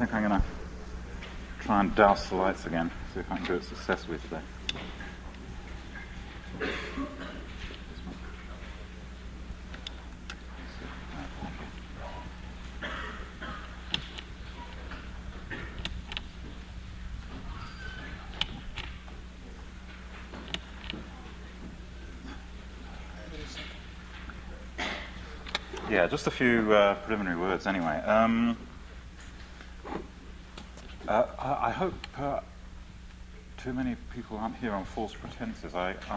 think I'm going to try and douse the lights again, see if I can do it successfully today. Yeah, just a few preliminary words anyway. I hope too many people aren't here on false pretenses.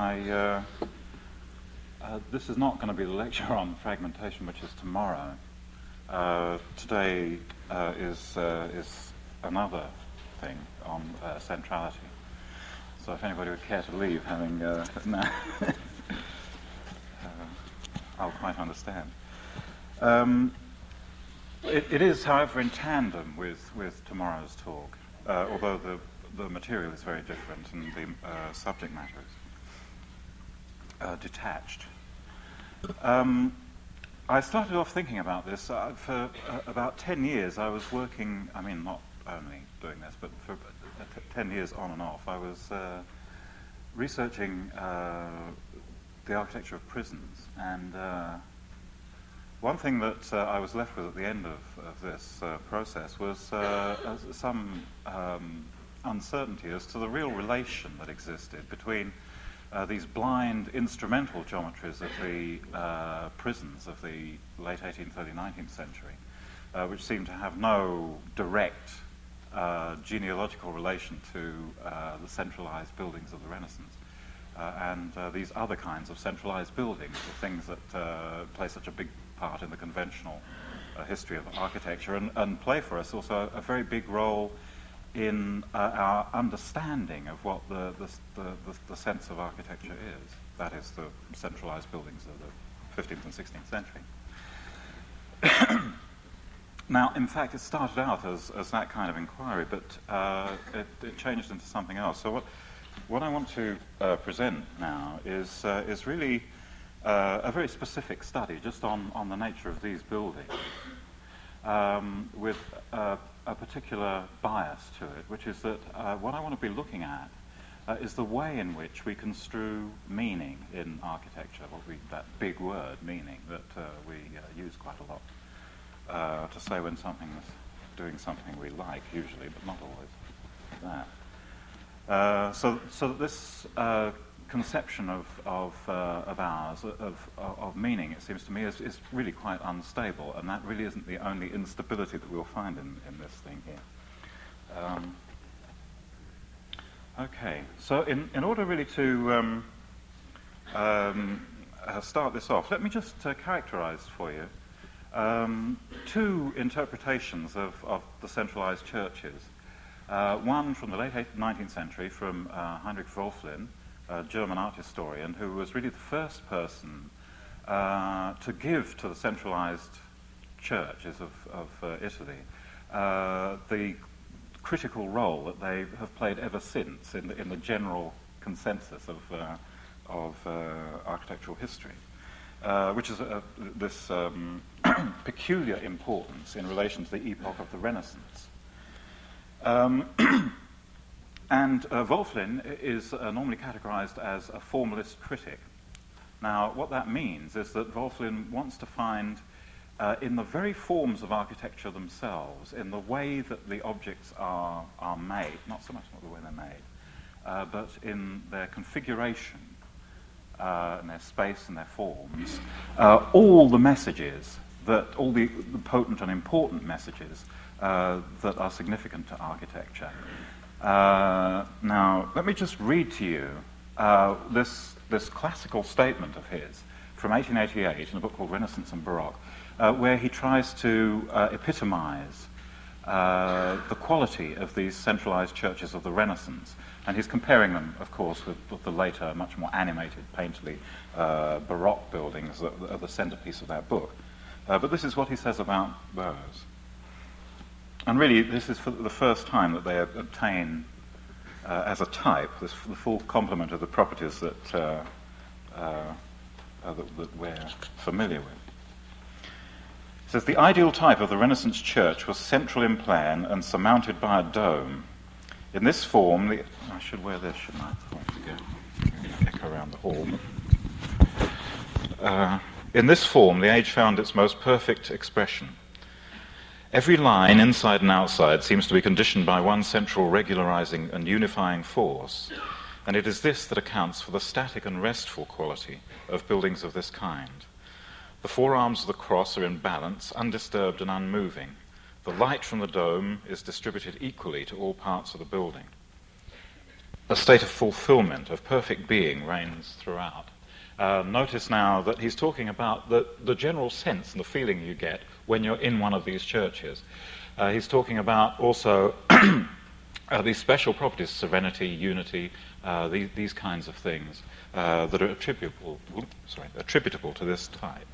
This is not going to be the lecture on fragmentation, which is tomorrow. Today is another thing on centrality. So if anybody would care to leave, having I'll quite understand. It is, however, in tandem with tomorrow's talk, although the material is very different and the subject matter is detached. I started off thinking about this. For about 10 years I was working, I mean not only doing this, but for 10 years on and off, I was researching the architecture of prisons, and one thing that I was left with at the end of this process was some uncertainty as to the real relation that existed between these blind instrumental geometries of the prisons of the late 18th, early 19th century, which seemed to have no direct genealogical relation to the centralized buildings of the Renaissance. And these other kinds of centralized buildings, the things that play such a big part in the conventional history of architecture, and play for us also a very big role in our understanding of what the sense of architecture is. That is, the centralized buildings of the 15th and 16th century. Now, in fact, it started out as that kind of inquiry, but it changed into something else. So what I want to present now is really a very specific study just on the nature of these buildings, with a particular bias to it, which is that what I want to be looking at is the way in which we construe meaning in architecture, that big word, meaning, that we use quite a lot to say when something's doing something we like, usually, but not always that. So that this conception of ours, of meaning, it seems to me, is really quite unstable, and that really isn't the only instability that we'll find in this thing here. Okay, so in order really to start this off, let me just characterize for you two interpretations of the centralized churches. One from the late 19th century, from Heinrich Wölfflin, a German art historian, who was really the first person to give to the centralized churches of Italy the critical role that they have played ever since in the general consensus of architectural history, which is this peculiar importance in relation to the epoch of the Renaissance. And Wölfflin is normally categorized as a formalist critic. Now, what that means is that Wölfflin wants to find, in the very forms of architecture themselves, in the way that the objects are made, not so much the way they're made, but in their configuration, in their space and their forms, all the messages, all the potent and important messages that are significant to architecture. Now, let me just read to you this classical statement of his from 1888 in a book called Renaissance and Baroque, where he tries to epitomize the quality of these centralized churches of the Renaissance. And he's comparing them, of course, with the later, much more animated, painterly Baroque buildings that are the centerpiece of that book. But this is what he says about those. And really, this is for the first time that they obtain, as a type, the full complement of the properties that we're familiar with. says, the ideal type of the Renaissance church was central in plan and surmounted by a dome. In this form, I should wear this, shouldn't I? Echo around the hall. In this form, the age found its most perfect expression. Every line, inside and outside, seems to be conditioned by one central regularizing and unifying force, and it is this that accounts for the static and restful quality of buildings of this kind. The four arms of the cross are in balance, undisturbed and unmoving. The light from the dome is distributed equally to all parts of the building. A state of fulfillment, of perfect being, reigns throughout. Notice now that he's talking about the general sense and the feeling you get when you're in one of these churches. He's talking about also these special properties, serenity, unity, these kinds of things that are attributable to this type.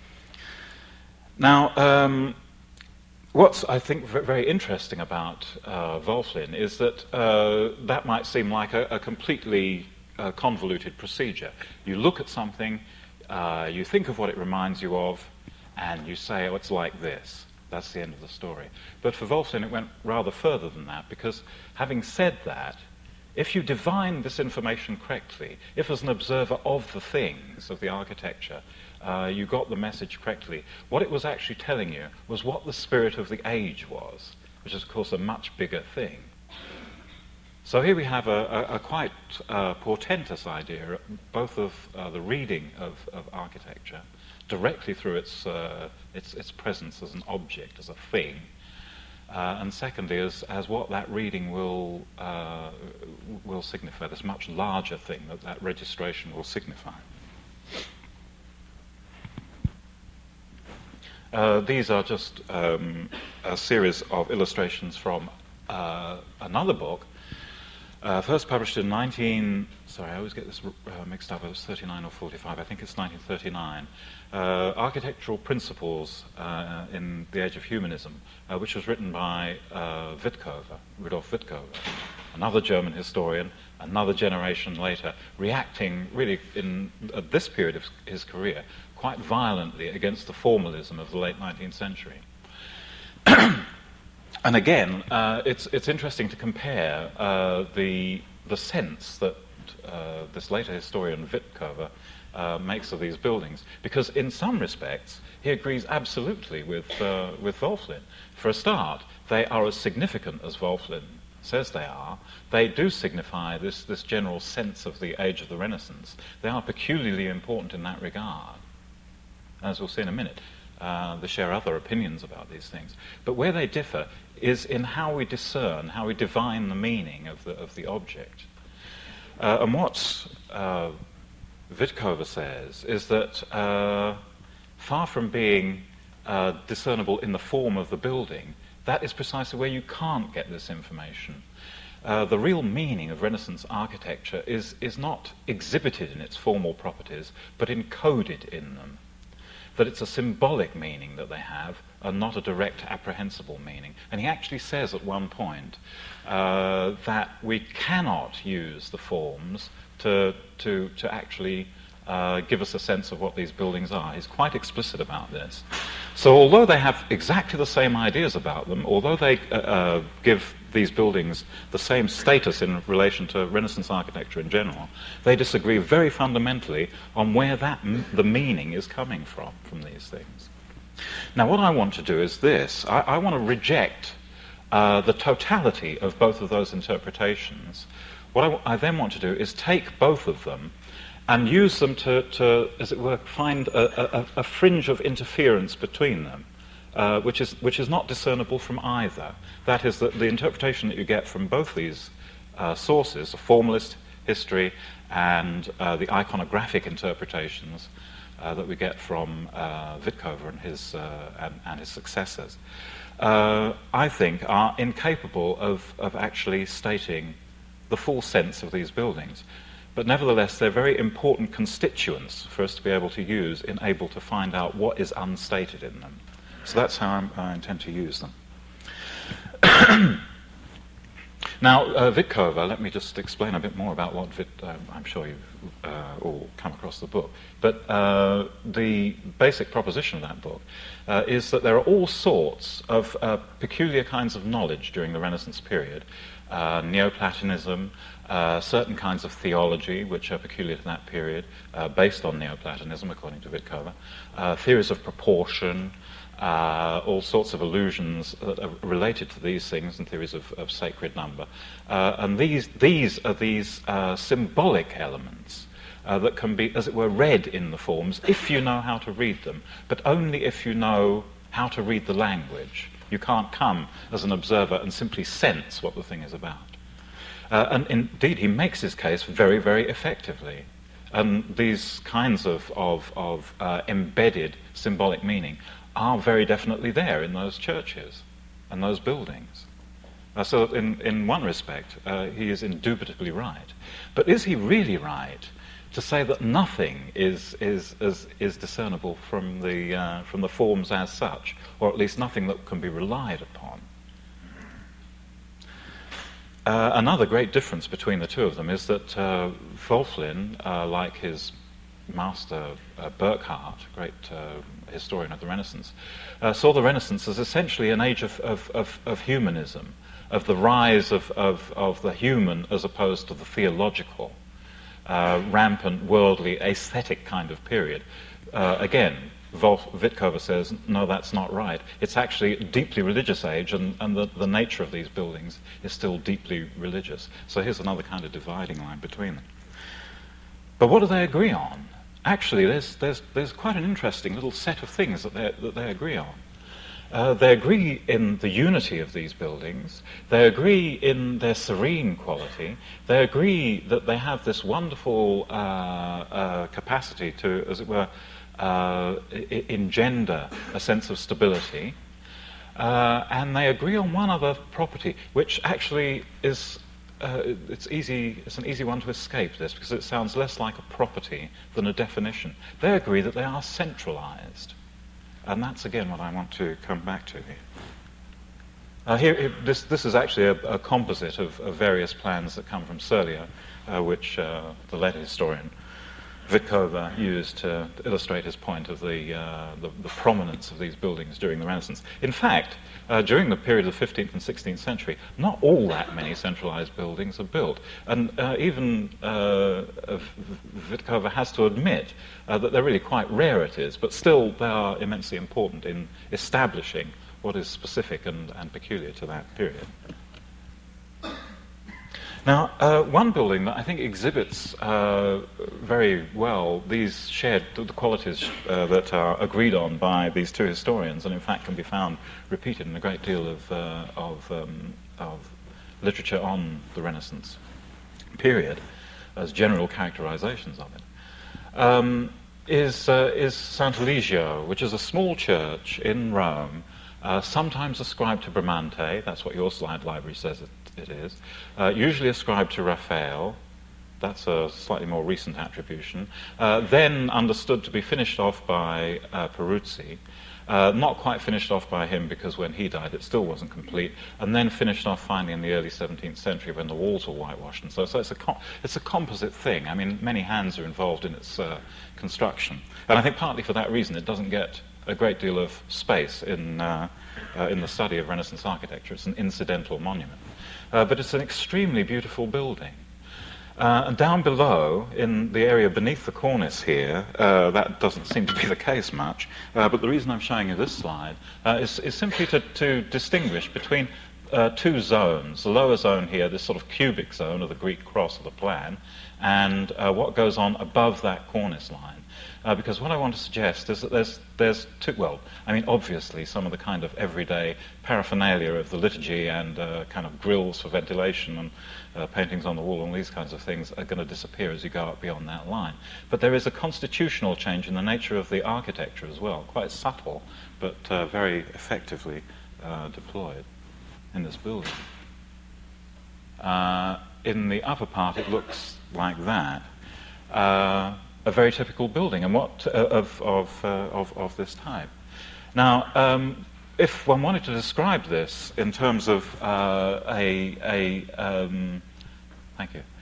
Now, what's, I think, very interesting about Wölfflin is that that might seem like a completely convoluted procedure. You look at something, you think of what it reminds you of, and you say, oh, it's like this. That's the end of the story. But for Wölfflin, it went rather further than that, because having said that, if you divine this information correctly, if as an observer of the things, of the architecture, you got the message correctly, what it was actually telling you was what the spirit of the age was, which is, of course, a much bigger thing. So here we have a quite portentous idea, both of the reading of architecture directly through its presence as an object, as a thing, and secondly as what that reading will signify, this much larger thing that registration will signify. These are just a series of illustrations from another book, first published in I always get this mixed up, it was 39 or 45, I think it's 1939, Architectural Principles in the Age of Humanism, which was written by Rudolf Wittkower, another German historian, another generation later, reacting really at this period of his career quite violently against the formalism of the late 19th century. And again, it's interesting to compare the sense that this later historian Wittkower makes of these buildings, because in some respects he agrees absolutely with Wölfflin. For a start, they are as significant as Wölfflin says they are. They do signify this general sense of the age of the Renaissance. They are peculiarly important in that regard, as we'll see in a minute. They share other opinions about these things. But where they differ is in how we discern, how we divine the meaning of the object. And what Wittkower says is that far from being discernible in the form of the building, that is precisely where you can't get this information. The real meaning of Renaissance architecture is not exhibited in its formal properties, but encoded in them. That it's a symbolic meaning that they have, and not a direct apprehensible meaning. And he actually says at one point that we cannot use the forms to actually give us a sense of what these buildings are. He's quite explicit about this. So although they have exactly the same ideas about them, although they give these buildings the same status in relation to Renaissance architecture in general, they disagree very fundamentally on where the meaning is coming from these things. Now what I want to do is this. I want to reject the totality of both of those interpretations. What I then want to do is take both of them and use them to as it were, find a fringe of interference between them, which is not discernible from either. That is, that the interpretation that you get from both these sources, the formalist history and the iconographic interpretations that we get from Wittkower and his successors, I think are incapable of actually stating the full sense of these buildings. But nevertheless, they're very important constituents for us to be able to use in able to find out what is unstated in them. So that's how I intend to use them. Now, Witkova, let me just explain a bit more about what I'm sure you've all come across the book, but the basic proposition of that book is that there are all sorts of peculiar kinds of knowledge during the Renaissance period, Neoplatonism, certain kinds of theology which are peculiar to that period, based on Neoplatonism, according to Witkova, theories of proportion, all sorts of illusions that are related to these things and theories of sacred number. And these are symbolic elements that can be, as it were, read in the forms if you know how to read them, but only if you know how to read the language. You can't come as an observer and simply sense what the thing is about. And indeed, he makes his case very, very effectively. And these kinds of embedded symbolic meaning are very definitely there in those churches and those buildings. So in one respect, he is indubitably right. But is he really right to say that nothing is discernible from the forms as such, or at least nothing that can be relied upon? Another great difference between the two of them is that Wolflin, like his master Burckhardt, great historian of the Renaissance, saw the Renaissance as essentially an age of humanism, of the rise of the human as opposed to the theological, rampant, worldly, aesthetic kind of period. Again, Witkova says, no, that's not right. It's actually a deeply religious age, and the nature of these buildings is still deeply religious. So here's another kind of dividing line between them. But what do they agree on? Actually, there's quite an interesting little set of things that they agree on. They agree in the unity of these buildings. They agree in their serene quality. They agree that they have this wonderful capacity to, as it were, engender a sense of stability. And they agree on one other property, which actually is it's an easy one to escape this, because it sounds less like a property than a definition. They agree that they are centralized. And that's, again, what I want to come back to here. This is actually a composite of various plans that come from Surlier, which the later historian Witkova used to illustrate his point of the prominence of these buildings during the Renaissance. In fact, during the period of the 15th and 16th century, not all that many centralized buildings are built. And even Witkova has to admit that they're really quite rarities, but still they are immensely important in establishing what is specific and peculiar to that period. Now, one building that I think exhibits very well these the qualities that are agreed on by these two historians, and in fact can be found repeated in a great deal of literature on the Renaissance period as general characterizations of it, is Sant'Eligio, which is a small church in Rome, sometimes ascribed to Bramante. That's what your slide library says it is, usually ascribed to Raphael. That's a slightly more recent attribution. Then understood to be finished off by Peruzzi. Not quite finished off by him, because when he died it still wasn't complete, and then finished off finally in the early 17th century when the walls were whitewashed. And so it's a composite thing. I mean, many hands are involved in its construction. And I think partly for that reason it doesn't get a great deal of space in the study of Renaissance architecture. It's an incidental monument. But it's an extremely beautiful building. And down below, in the area beneath the cornice here, that doesn't seem to be the case much, but the reason I'm showing you this slide is simply to distinguish between two zones. The lower zone here, this sort of cubic zone of the Greek cross of the plan, and what goes on above that cornice line. Because what I want to suggest is that there's two, well, I mean, obviously some of the kind of everyday paraphernalia of the liturgy and kind of grills for ventilation and paintings on the wall and these kinds of things are going to disappear as you go up beyond that line. But there is a constitutional change in the nature of the architecture as well, quite subtle, but very effectively deployed in this building. In the upper part it looks like that. A very typical building, and what of this type. Now, if one wanted to describe this in terms of thank you,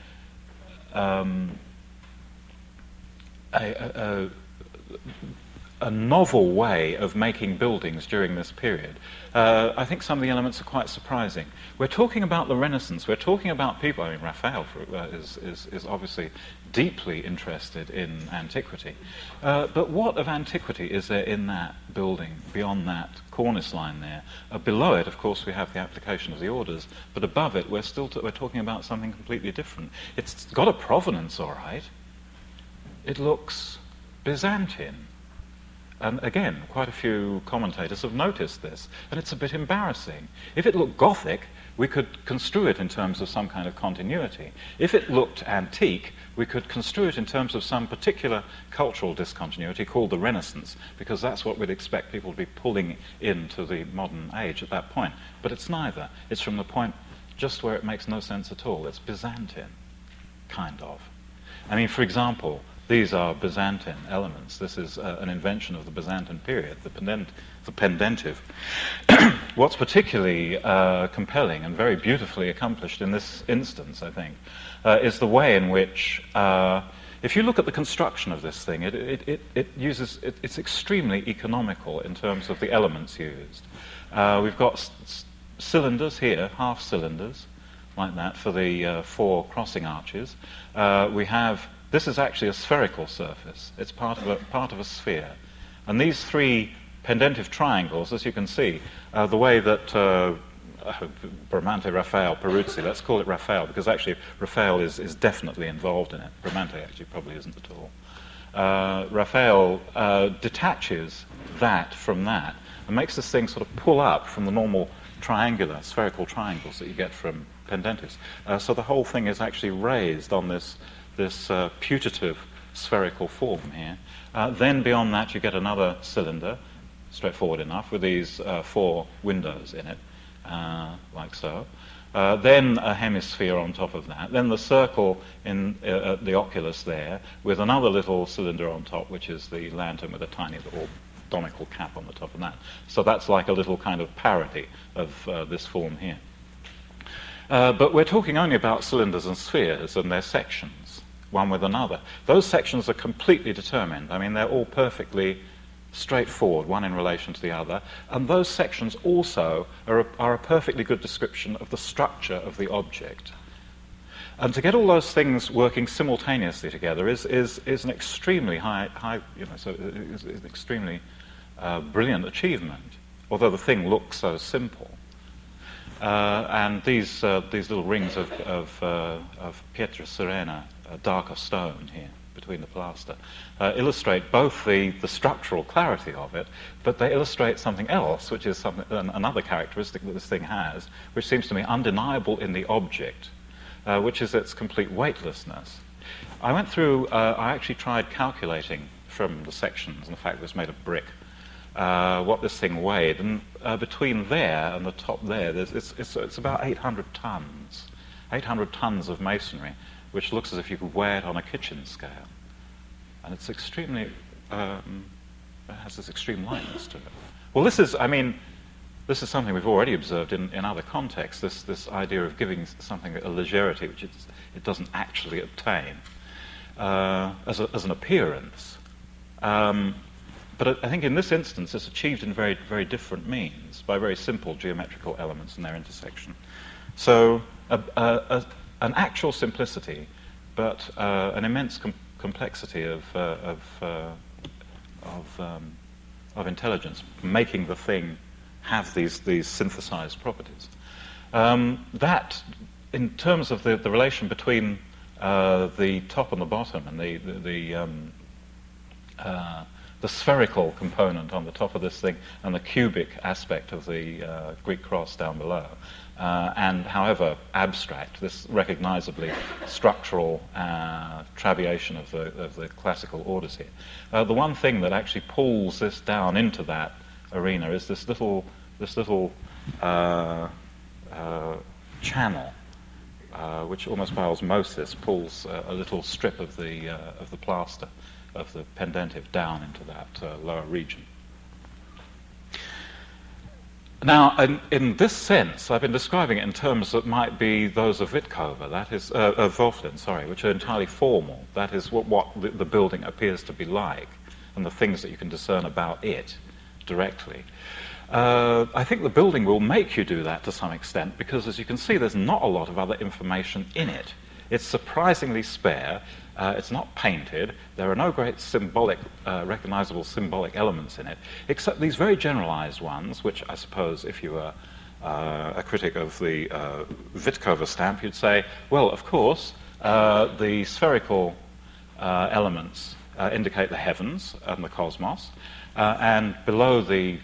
a novel way of making buildings during this period, I think some of the elements are quite surprising. We're talking about the Renaissance. We're talking about people. I mean, Raphael is obviously deeply interested in antiquity. But what of antiquity is there in that building beyond that cornice line there? Below it, of course, we have the application of the orders. But above it, we're talking about something completely different. It's got a provenance, all right. It looks Byzantine. And again, quite a few commentators have noticed this, and it's a bit embarrassing. If it looked Gothic, we could construe it in terms of some kind of continuity. If it looked antique, we could construe it in terms of some particular cultural discontinuity called the Renaissance, because that's what we'd expect people to be pulling into the modern age at that point. But it's neither. It's from the point just where it makes no sense at all. It's Byzantine, kind of. I mean, for example, these are Byzantine elements. This is an invention of the Byzantine period, the pendentive. What's particularly compelling and very beautifully accomplished in this instance, I think, is the way in which, if you look at the construction of this thing, it's extremely economical in terms of the elements used. We've got cylinders here, half cylinders, like that, for the 4 crossing arches. This is actually a spherical surface. It's part of a sphere. And these 3 pendentive triangles, as you can see, the way that Bramante, Raphael, Peruzzi, let's call it Raphael, because actually Raphael is definitely involved in it. Bramante actually probably isn't at all. Raphael detaches that from that and makes this thing sort of pull up from the normal triangular, spherical triangles that you get from pendentives. So the whole thing is actually raised on this putative spherical form here. Then beyond that you get another cylinder, straightforward enough, with these 4 windows in it, like so. Then a hemisphere on top of that. Then the circle in the oculus there, with another little cylinder on top, which is the lantern with a tiny little conical cap on the top of that. So that's like a little kind of parody of this form here. But we're talking only about cylinders and spheres and their sections, one with another. Those sections are completely determined. I mean, they're all perfectly straightforward, one in relation to the other. And those sections also are a perfectly good description of the structure of the object. And to get all those things working simultaneously together is an extremely is an extremely brilliant achievement, although the thing looks so simple. And these little rings of Pietra Serena, darker stone here between the plaster, illustrate both the structural clarity of it, but they illustrate something else, which is another characteristic that this thing has, which seems to me undeniable in the object, which is its complete weightlessness. I went through, I actually tried calculating from the sections and the fact that it was made of brick, what this thing weighed, and between there and the top there, it's about 800 tons. 800 tons of masonry, which looks as if you could weigh it on a kitchen scale. And it's extremely, it has this extreme lightness to it. Well, this is something we've already observed in other contexts, this idea of giving something a legerity which it doesn't actually obtain as an appearance. But I think in this instance it's achieved in very, very different means, by very simple geometrical elements and their intersection. So an actual simplicity, but an immense complexity of intelligence, making the thing have these synthesized properties. That, in terms of the relation between the top and the bottom, and the spherical component on the top of this thing, and the cubic aspect of the Greek cross down below, and however abstract, this recognizably structural trabeation of the classical orders here. The one thing that actually pulls this down into that arena is this little channel, which almost by osmosis pulls a little strip of the plaster of the pendentive down into that lower region. Now, in this sense, I've been describing it in terms that might be those of Witkova, that is, of Wolflin, sorry, which are entirely formal. That is what the building appears to be like, and the things that you can discern about it directly. I think the building will make you do that to some extent, because as you can see, there's not a lot of other information in it. It's surprisingly spare. It's not painted. There are no great symbolic, recognizable symbolic elements in it, except these very generalized ones, which I suppose if you were a critic of the Witkova stamp, you'd say, well, of course, the spherical elements indicate the heavens and the cosmos, and below the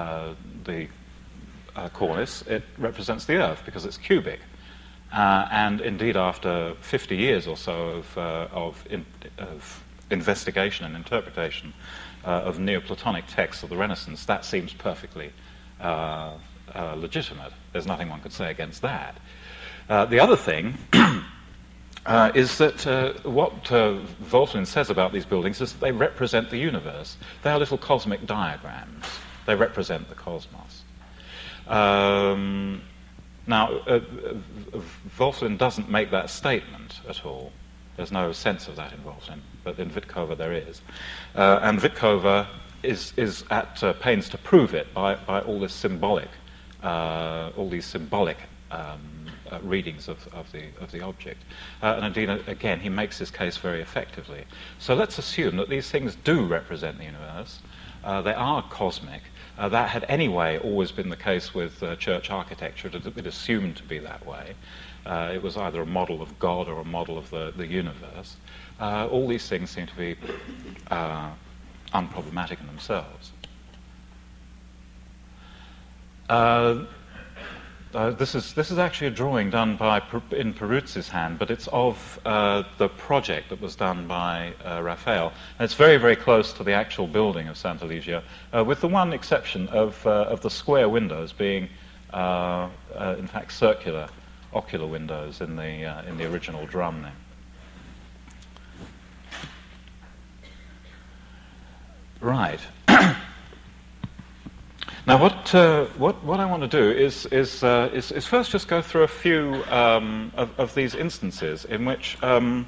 cornice, it represents the Earth because it's cubic. And indeed, after 50 years or so of investigation and interpretation of Neoplatonic texts of the Renaissance, that seems perfectly legitimate. There's nothing one could say against that. The other thing is that what Wolflin says about these buildings is that they represent the universe. They are little cosmic diagrams. They represent the cosmos. Now, Wolflin doesn't make that statement at all. There's no sense of that in Wolflin, but in Witkova there is. And Witkova is at pains to prove it by all this symbolic, all these symbolic readings of the object. And indeed, again, he makes his case very effectively. So let's assume that these things do represent the universe. They are cosmic. That had anyway always been the case with church architecture. It had been assumed to be that way. It was either a model of God or a model of the universe. All these things seem to be unproblematic in themselves. This is actually a drawing done in Peruzzi's hand, but it's of the project that was done by Raphael. And it's very, very close to the actual building of Santa Ligia, with the one exception of the square windows being, in fact, circular, ocular windows in the original drum there. Right. Now, what I want to do is first just go through a few of these instances in which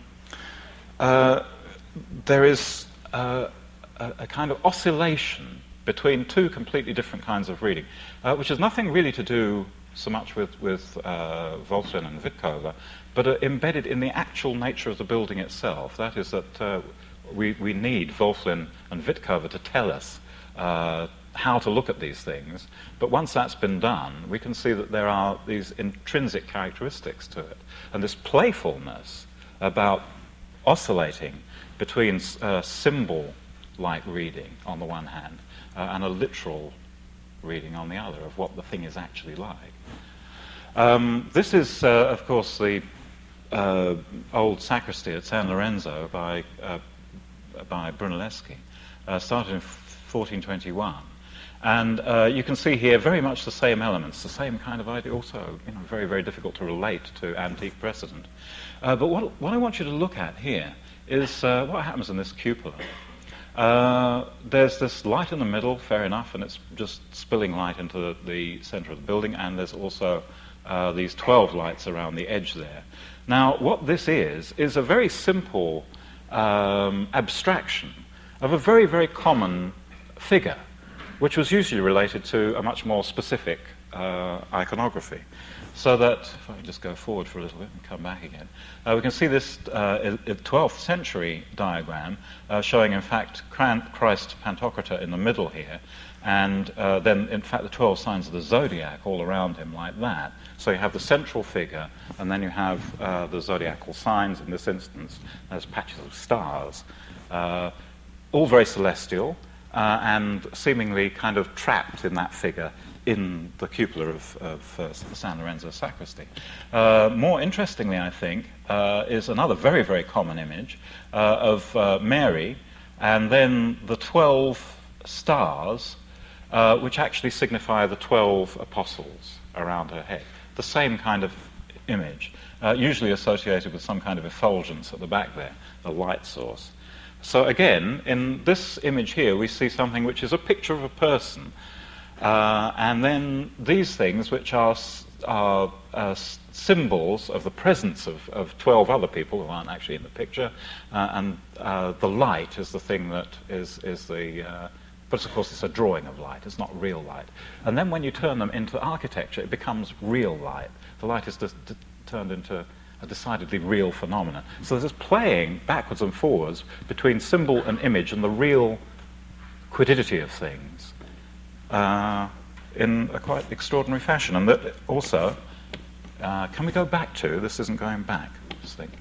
there is a kind of oscillation between two completely different kinds of reading, which has nothing really to do so much with Wolflin and Witkova, but embedded in the actual nature of the building itself. That is that we need Wolflin and Witkova to tell us how to look at these things, but once that's been done, we can see that there are these intrinsic characteristics to it, and this playfulness about oscillating between symbol-like reading on the one hand and a literal reading on the other of what the thing is actually like. This is, of course, the old sacristy at San Lorenzo by Brunelleschi, started in 1421. And you can see here very much the same elements, the same kind of idea, also very, very difficult to relate to antique precedent. But what I want you to look at here is what happens in this cupola. There's this light in the middle, fair enough, and it's just spilling light into the center of the building, and there's also these 12 lights around the edge there. Now, what this is a very simple abstraction of a very, very common figure, which was usually related to a much more specific iconography. So that, if I can just go forward for a little bit and come back again, we can see this 12th century diagram showing, in fact, Christ Pantocrator in the middle here, and then, in fact, the 12 signs of the zodiac all around him like that. So you have the central figure, and then you have the zodiacal signs in this instance. There's patches of stars, all very celestial, and seemingly kind of trapped in that figure in the cupola of San Lorenzo sacristy. More interestingly, I think, is another very, very common image of Mary, and then the 12 stars, which actually signify the 12 apostles around her head. The same kind of image, usually associated with some kind of effulgence at the back there, a light source. So again, in this image here, we see something which is a picture of a person, And then these things, which are symbols of the presence of 12 other people who aren't actually in the picture, and the light is the thing that is the... but of course it's a drawing of light, it's not real light. And then when you turn them into architecture, it becomes real light. The light is turned into a decidedly real phenomenon. So there's this playing backwards and forwards between symbol and image and the real quiddity of things in a quite extraordinary fashion. And that also, can we go back to, this isn't going back, this thing.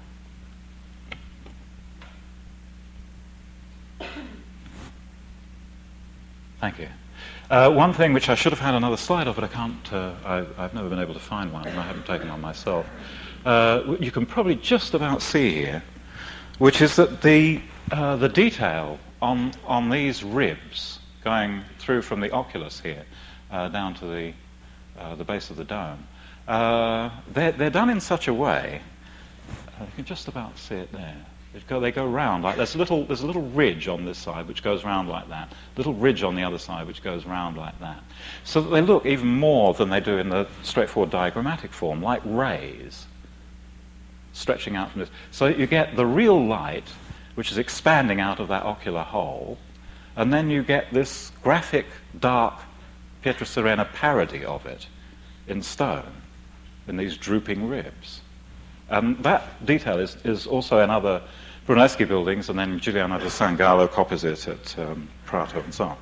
Thank you. One thing which I should have had another slide of, but I can't, I've never been able to find one, and I haven't taken one myself. You can probably just about see here, which is that the detail on these ribs going through from the oculus here down to the base of the dome, they're done in such a way, you can just about see it there. They go round like there's a little ridge on this side which goes round like that, little ridge on the other side which goes round like that, so that they look even more than they do in the straightforward diagrammatic form, like rays stretching out from this. So you get the real light which is expanding out of that ocular hole, and then you get this graphic, dark Pietrasirena parody of it in stone, in these drooping ribs. That detail is also in other Brunelleschi buildings, and then Giuliano da San Gallo copies it at Prato and so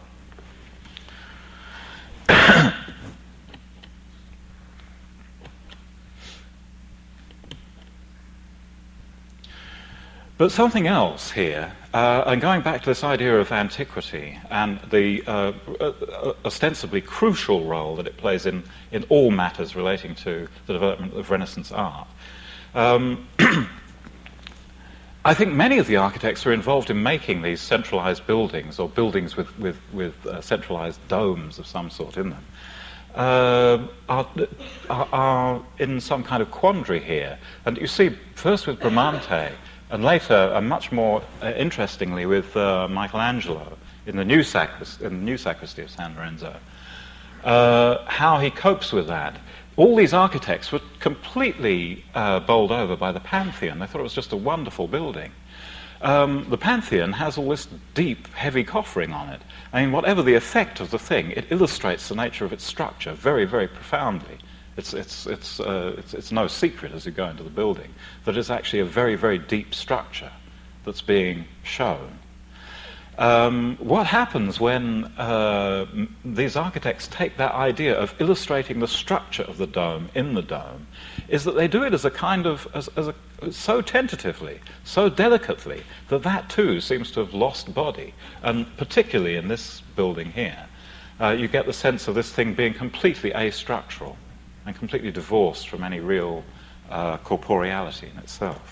on. But something else here, and going back to this idea of antiquity and the ostensibly crucial role that it plays in all matters relating to the development of Renaissance art. I think many of the architects who are involved in making these centralized buildings, or buildings with centralized domes of some sort in them, are in some kind of quandary here. And you see, first with Bramante, and later, and much more interestingly, with Michelangelo in the new sacristy of San Lorenzo, how he copes with that. All these architects were completely bowled over by the Pantheon. They thought it was just a wonderful building. The Pantheon has all this deep, heavy coffering on it. I mean, whatever the effect of the thing, it illustrates the nature of its structure very, very profoundly. It's no secret as you go into the building that it's actually a very, very deep structure that's being shown. What happens when these architects take that idea of illustrating the structure of the dome in the dome is that they do it as a kind of, so tentatively, so delicately, that too seems to have lost body. And particularly in this building here, you get the sense of this thing being completely astructural and completely divorced from any real corporeality in itself.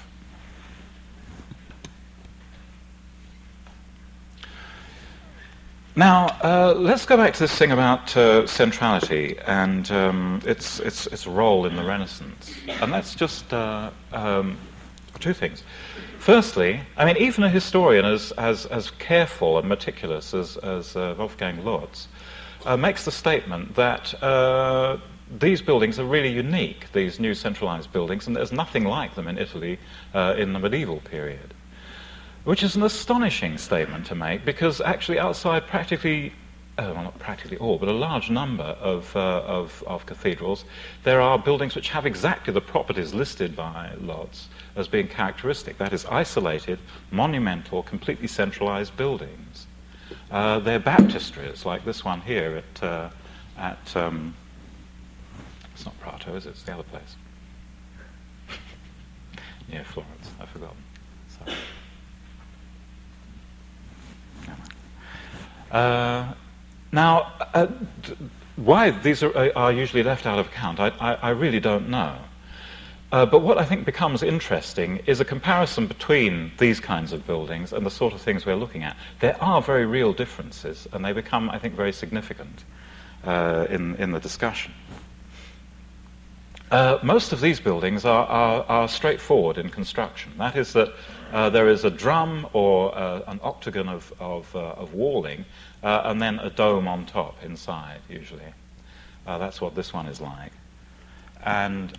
Now, let's go back to this thing about centrality and its role in the Renaissance. And that's just two things. Firstly, I mean, even a historian as careful and meticulous as Wolfgang Lotz makes the statement that these buildings are really unique, these new centralized buildings, and there's nothing like them in Italy in the medieval period. Which is an astonishing statement to make, because actually outside practically, well, not practically all, but a large number of cathedrals, there are buildings which have exactly the properties listed by Lotz as being characteristic. That is, isolated, monumental, completely centralized buildings. They're baptistries, like this one here at it's not Prato, is it? It's the other place. Near Florence, I've forgotten. So. Now, why these are usually left out of account, I really don't know. But what I think becomes interesting is a comparison between these kinds of buildings and the sort of things we're looking at. There are very real differences, and they become, I think, very significant in the discussion. Most of these buildings are straightforward in construction. That is that there is a drum or an octagon of walling and then a dome on top inside, usually. That's what this one is like. And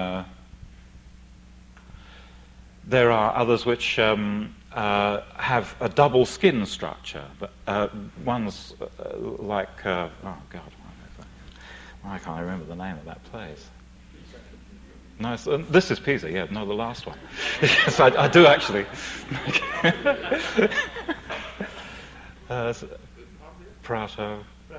there are others which have a double skin structure. But one's like, oh God, why can't I remember the name of that place? No, this is Pisa, yeah, no, the last one. Yes, I do actually. Prato.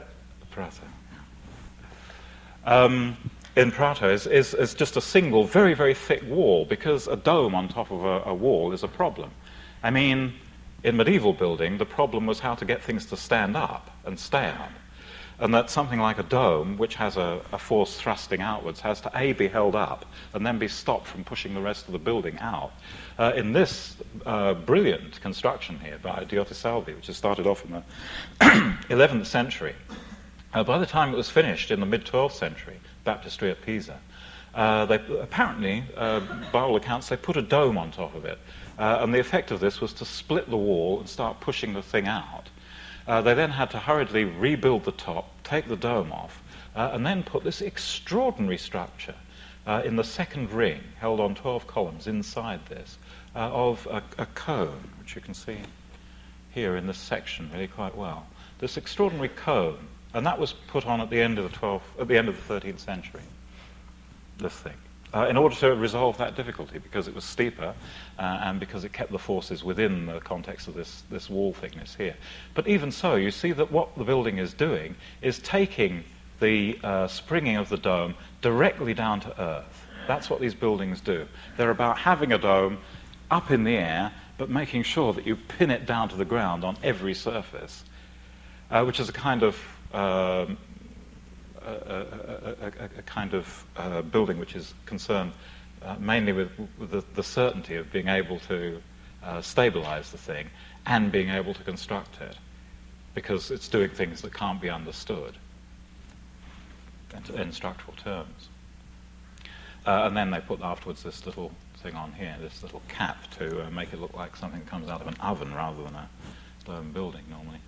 In Prato is just a single, very, very thick wall, because a dome on top of a wall is a problem. I mean, in medieval building, the problem was how to get things to stand up and stay up. And that something like a dome, which has a force thrusting outwards, has to A, be held up, and then be stopped from pushing the rest of the building out. In this brilliant construction here by Diotisalvi, which has started off in the 11th century, by the time it was finished in the mid-12th century, Baptistry at Pisa, they apparently, by all accounts, they put a dome on top of it. And the effect of this was to split the wall and start pushing the thing out. They then had to hurriedly rebuild the top, take the dome off, and then put this extraordinary structure in the second ring, held on 12 columns inside this, of a cone, which you can see here in this section really quite well. This extraordinary cone, and that was put on at the end of the 13th century, this thing. In order to resolve that difficulty, because it was steeper and because it kept the forces within the context of this wall thickness here. But even so, you see that what the building is doing is taking the springing of the dome directly down to earth. That's what these buildings do. They're about having a dome up in the air, but making sure that you pin it down to the ground on every surface, which is a kind of building which is concerned mainly with the certainty of being able to stabilize the thing and being able to construct it, because it's doing things that can't be understood in structural terms. And then they put afterwards this little thing on here, this little cap to make it look like something that comes out of an oven rather than a dome building normally.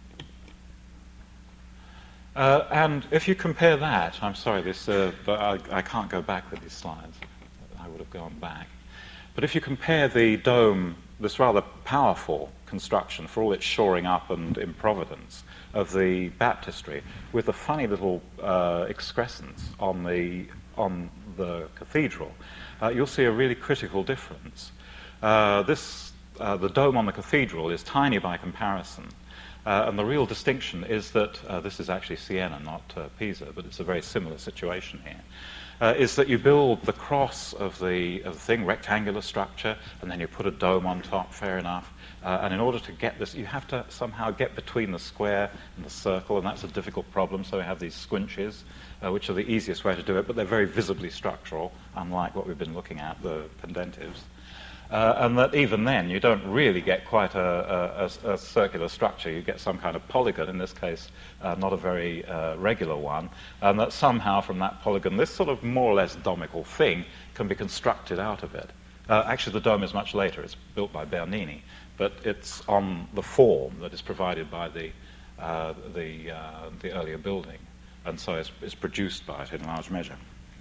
And if you compare that, I'm sorry, but I can't go back with these slides. I would have gone back. But if you compare the dome, this rather powerful construction, for all its shoring up and improvidence of the baptistry, with the funny little excrescence on the cathedral, you'll see a really critical difference. The dome on the cathedral is tiny by comparison. And the real distinction is that, this is actually Siena, not Pisa, but it's a very similar situation here, is that you build the cross of the thing, rectangular structure, and then you put a dome on top, fair enough. And in order to get this, you have to somehow get between the square and the circle, and that's a difficult problem, so we have these squinches, which are the easiest way to do it, but they're very visibly structural, unlike what we've been looking at, the pendentives. And that even then you don't really get quite a circular structure. You get some kind of polygon, in this case not a very regular one, and that somehow from that polygon this sort of more or less domical thing can be constructed out of it. Actually the dome is much later. It's built by Bernini, but it's on the form that is provided by the earlier building, and so it's produced by it in large measure.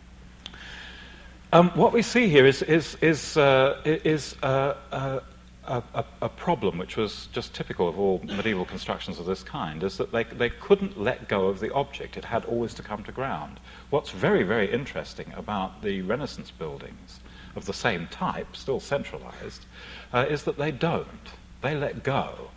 What we see here is a problem which was just typical of all medieval constructions of this kind, is that they couldn't let go of the object. It had always to come to ground. What's very, very interesting about the Renaissance buildings of the same type, still centralized, is that they don't. They let go.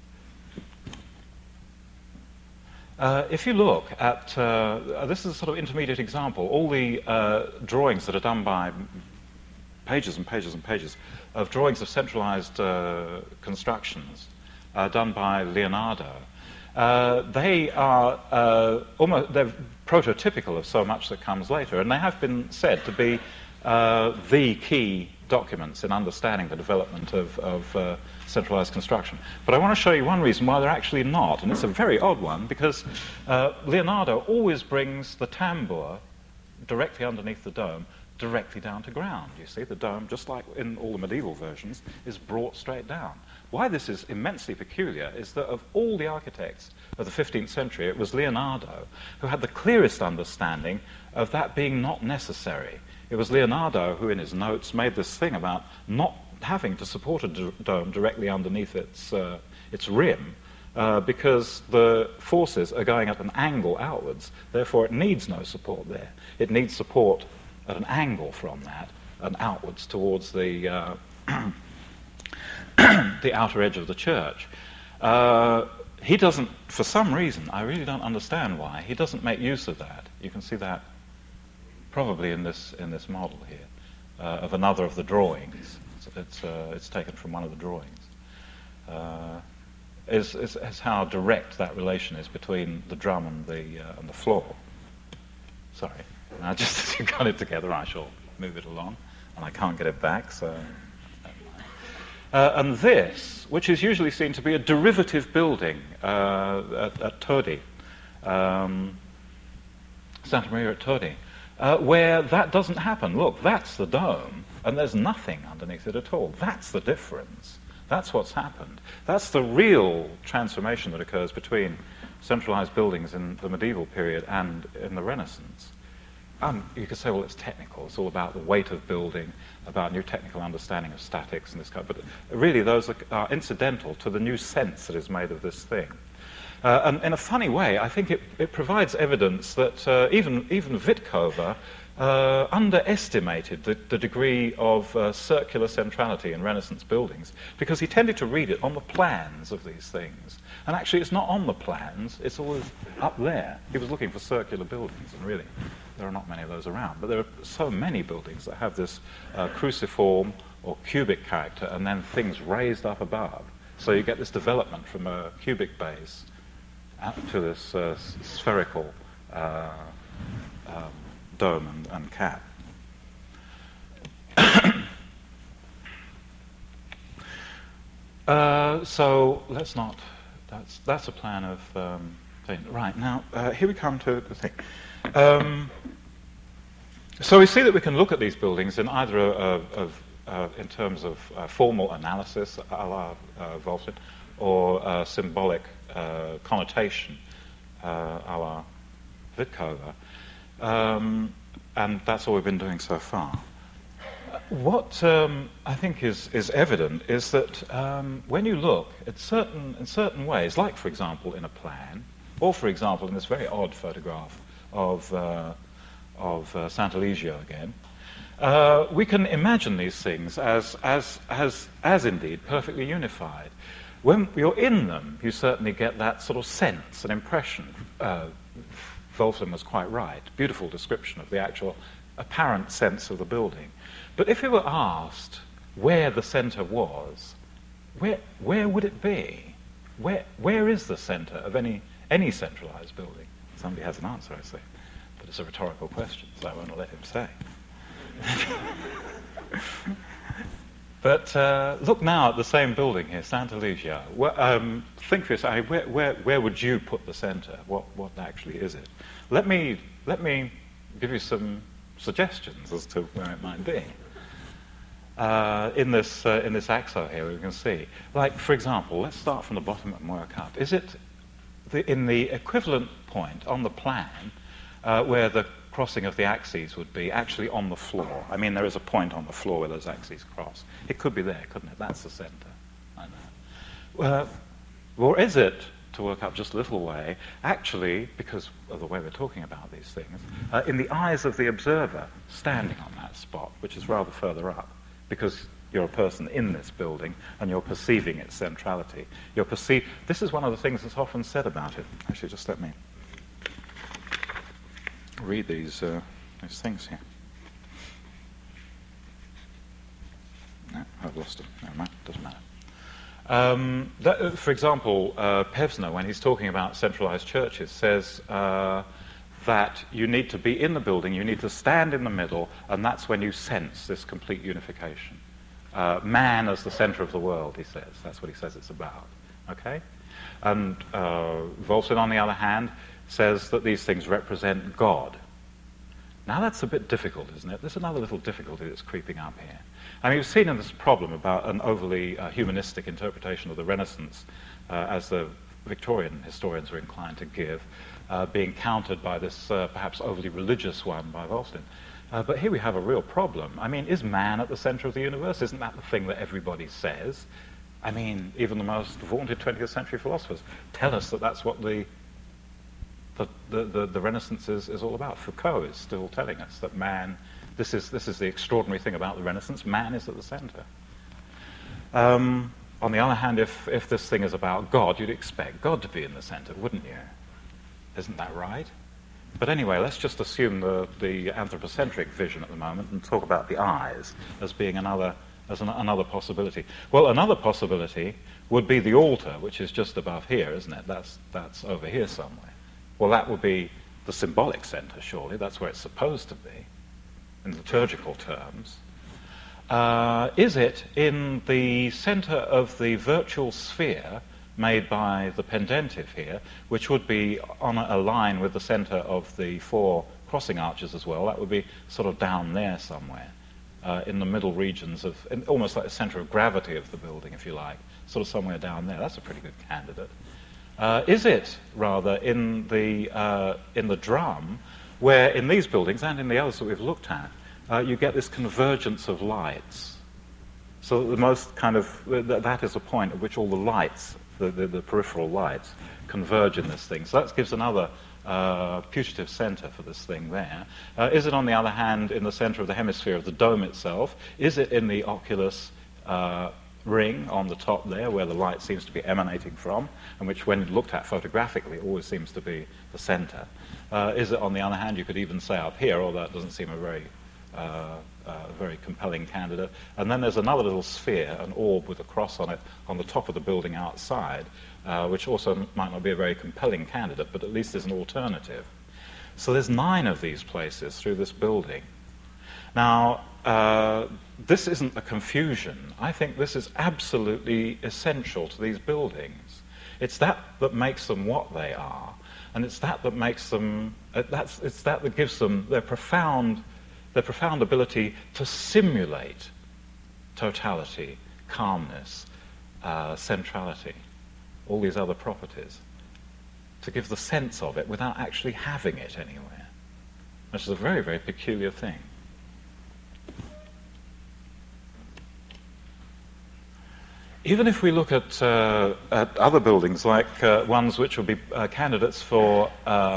If you look at, this is a sort of intermediate example, all the drawings that are done by pages and pages and pages of drawings of centralized constructions done by Leonardo, they are they're prototypical of so much that comes later, and they have been said to be the key documents in understanding the development of centralized construction. But I want to show you one reason why they're actually not, and it's a very odd one, because Leonardo always brings the tambour directly underneath the dome directly down to ground. You see, the dome, just like in all the medieval versions, is brought straight down. Why this is immensely peculiar is that of all the architects of the 15th century, it was Leonardo who had the clearest understanding of that being not necessary. It was Leonardo who, in his notes, made this thing about not having to support a dome directly underneath its rim, because the forces are going at an angle outwards. Therefore, it needs no support there. It needs support at an angle from that and outwards towards the the outer edge of the church. He doesn't, for some reason, I really don't understand why, he doesn't make use of that. You can see that probably in this model here of another of the drawings. It's taken from one of the drawings. Is how direct that relation is between the drum and the floor. Sorry, now just as you got it together, I shall move it along, and I can't get it back. So, and this, which is usually seen to be a derivative building at Todi, Santa Maria at Todi, where that doesn't happen. Look, that's the dome, and there's nothing underneath it at all. That's the difference. That's what's happened. That's the real transformation that occurs between centralized buildings in the medieval period and in the Renaissance. You could say, well, it's technical. It's all about the weight of building, about new technical understanding of statics and this kind. But really, those are incidental to the new sense that is made of this thing. And in a funny way, I think it provides evidence that even Wittkower underestimated the degree of circular centrality in Renaissance buildings, because he tended to read it on the plans of these things. And actually, it's not on the plans, it's always up there. He was looking for circular buildings, and really, there are not many of those around. But there are so many buildings that have this cruciform or cubic character, and then things raised up above. So you get this development from a cubic base up to this spherical dome and cap. So let's not. That's a plan of thing. Right now, here we come to the thing. So we see that we can look at these buildings in either in terms of formal analysis, a la Wolfson, or symbolic connotation, a la Wittkower. And that's all we've been doing so far. What I think is evident is that when you look at in certain ways, like, for example, in a plan, or, for example, in this very odd photograph of Sant'Eligio again, we can imagine these things as indeed perfectly unified. When you're in them, you certainly get that sort of sense, an impression. Wolfson was quite right. Beautiful description of the actual apparent sense of the building. But if you were asked where the center was, where would it be? Where is the center of any centralized building? Somebody has an answer, I see. But it's a rhetorical question, so I won't let him say. But look now at the same building here, Sant'Eligio. Think for yourself, where would you put the center? What actually is it? Let me give you some suggestions as to where it might be. In this axo here, we can see, like, for example, let's start from the bottom and work up. Is it in the equivalent point on the plan where the crossing of the axes would be actually on the floor? I mean, there is a point on the floor where those axes cross. It could be there, couldn't it? That's the center. I know. Or is it, to work up just a little way, actually, because of the way we're talking about these things, in the eyes of the observer standing on that spot, which is rather further up, because you're a person in this building and you're perceiving its centrality. This is one of the things that's often said about it. Actually, just let me read these things here. No, I've lost them. Never mind, doesn't matter. For example, Pevsner, when he's talking about centralized churches, says that you need to be in the building, you need to stand in the middle, and that's when you sense this complete unification. Man as the center of the world, he says. That's what he says it's about. Okay? And Wolfson, on the other hand, says that these things represent God. Now that's a bit difficult, isn't it? There's another little difficulty that's creeping up here. I mean, you've seen in this problem about an overly humanistic interpretation of the Renaissance, as the Victorian historians are inclined to give, being countered by this perhaps overly religious one by Wolfson. But here we have a real problem. I mean, is man at the center of the universe? Isn't that the thing that everybody says? I mean, even the most vaunted 20th century philosophers tell us that that's what the Renaissance is all about. Foucault is still telling us that man, this is the extraordinary thing about the Renaissance, man is at the center. On the other hand, if this thing is about God, you'd expect God to be in the center, wouldn't you? Isn't that right? But anyway, let's just assume the anthropocentric vision at the moment and talk about the eyes as being another possibility. Well, another possibility would be the altar, which is just above here, isn't it? That's over here somewhere. Well, that would be the symbolic center, surely. That's where it's supposed to be, in liturgical terms. Is it in the center of the virtual sphere made by the pendentive here, which would be on a line with the center of the four crossing arches as well? That would be sort of down there somewhere, in the middle regions of, almost like the center of gravity of the building, if you like, sort of somewhere down there. That's a pretty good candidate. Is it rather in the drum, where in these buildings and in the others that we've looked at, you get this convergence of lights? So that the most kind of, that is a point at which all the lights, the peripheral lights, converge in this thing. So that gives another putative center for this thing there. Is it, on the other hand, in the center of the hemisphere of the dome itself? Is it in the oculus ring on the top there, where the light seems to be emanating from, and which, when looked at photographically, always seems to be the center? Is it, on the other hand, you could even say up here, although that doesn't seem a very compelling candidate. And then there's another little sphere, an orb with a cross on it, on the top of the building outside, which also might not be a very compelling candidate, but at least is an alternative. So there's 9 of these places through this building. Now, this isn't a confusion. I think this is absolutely essential to these buildings. It's that makes them what they are, and it's that makes them, it's that gives them their profound ability to simulate totality, calmness, centrality, all these other properties, to give the sense of it without actually having it anywhere, which is a very, very peculiar thing. Even if we look at other buildings, like ones which would be candidates for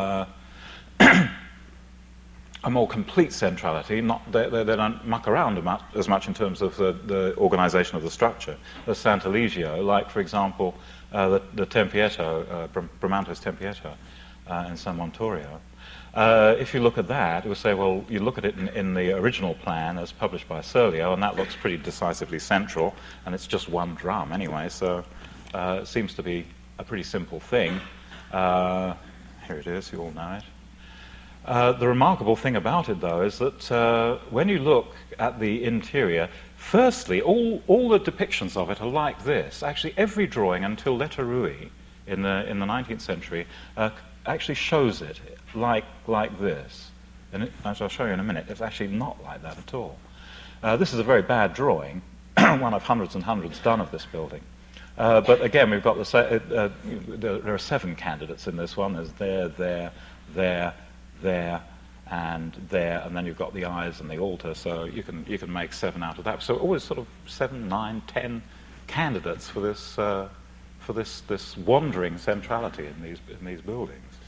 a more complete centrality, they don't muck around as much in terms of the organization of the structure as Sant'Eligio, like, for example, the Tempietto, Bramante's Tempietto in San Montorio. If you look at that, it would say, well, you look at it in the original plan as published by Serlio, and that looks pretty decisively central, and it's just one drum anyway, so it seems to be a pretty simple thing. Here it is, you all know it. The remarkable thing about it, though, is that when you look at the interior, firstly, all the depictions of it are like this. Actually, every drawing until Letterui in the 19th century actually shows it like this. And as I'll show you in a minute, it's actually not like that at all. This is a very bad drawing, one of hundreds and hundreds done of this building. But again, we've got there are 7 candidates in this one. There's there, and there, and then you've got the eyes and the altar, so you can make 7 out of that. So always sort of 7, 9, 10 candidates for this wandering centrality in these buildings.